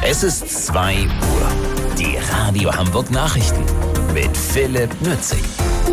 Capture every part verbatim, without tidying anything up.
Es ist zwei Uhr. Die Radio Hamburg Nachrichten mit Philipp Nützig.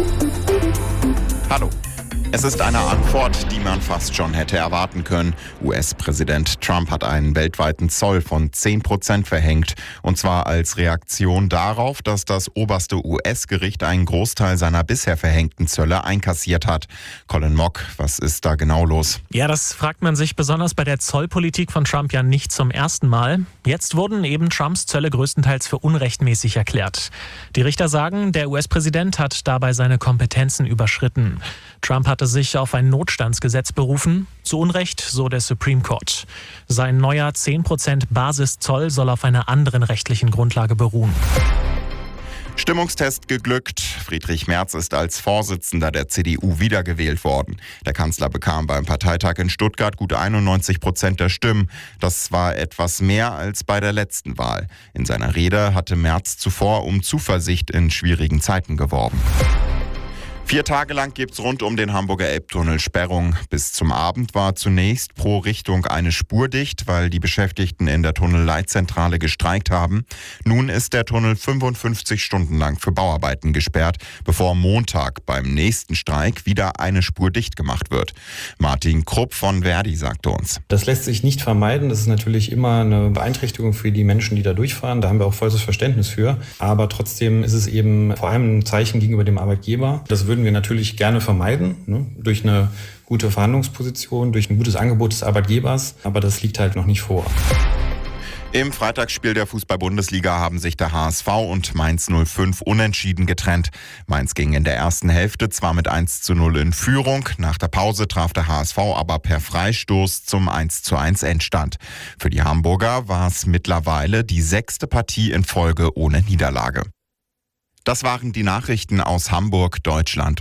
Hallo. Es ist eine Antwort, die man fast schon hätte erwarten können. U S-Präsident Trump hat einen weltweiten Zoll von zehn Prozent verhängt. Und zwar als Reaktion darauf, dass das oberste U S-Gericht einen Großteil seiner bisher verhängten Zölle einkassiert hat. Colin Mock, was ist da genau los? Ja, das fragt man sich besonders bei der Zollpolitik von Trump ja nicht zum ersten Mal. Jetzt wurden eben Trumps Zölle größtenteils für unrechtmäßig erklärt. Die Richter sagen, der U S-Präsident hat dabei seine Kompetenzen überschritten. Trump hatte sich auf ein Notstandsgesetz berufen. Zu Unrecht, so der Supreme Court. Sein neuer zehn Prozent Basiszoll soll auf einer anderen rechtlichen Grundlage beruhen. Stimmungstest geglückt. Friedrich Merz ist als Vorsitzender der C D U wiedergewählt worden. Der Kanzler bekam beim Parteitag in Stuttgart gut einundneunzig Prozent der Stimmen. Das war etwas mehr als bei der letzten Wahl. In seiner Rede hatte Merz zuvor um Zuversicht in schwierigen Zeiten geworben. Vier Tage lang gibt's rund um den Hamburger Elbtunnel Sperrung. Bis zum Abend war zunächst pro Richtung eine Spur dicht, weil die Beschäftigten in der Tunnelleitzentrale gestreikt haben. Nun ist der Tunnel fünfundfünfzig Stunden lang für Bauarbeiten gesperrt, bevor Montag beim nächsten Streik wieder eine Spur dicht gemacht wird. Martin Krupp von Verdi sagte uns: Das lässt sich nicht vermeiden. Das ist natürlich immer eine Beeinträchtigung für die Menschen, die da durchfahren. Da haben wir auch volles Verständnis für. Aber trotzdem ist es eben vor allem ein Zeichen gegenüber dem Arbeitgeber. Das würden wir natürlich gerne vermeiden, ne, durch eine gute Verhandlungsposition, durch ein gutes Angebot des Arbeitgebers, aber das liegt halt noch nicht vor. Im Freitagsspiel der Fußball-Bundesliga haben sich der H S V und Mainz null fünf unentschieden getrennt. Mainz ging in der ersten Hälfte zwar mit eins zu null in Führung, nach der Pause traf der H S V aber per Freistoß zum eins zu eins Endstand. Für die Hamburger war es mittlerweile die sechste Partie in Folge ohne Niederlage. Das waren die Nachrichten aus Hamburg, Deutschland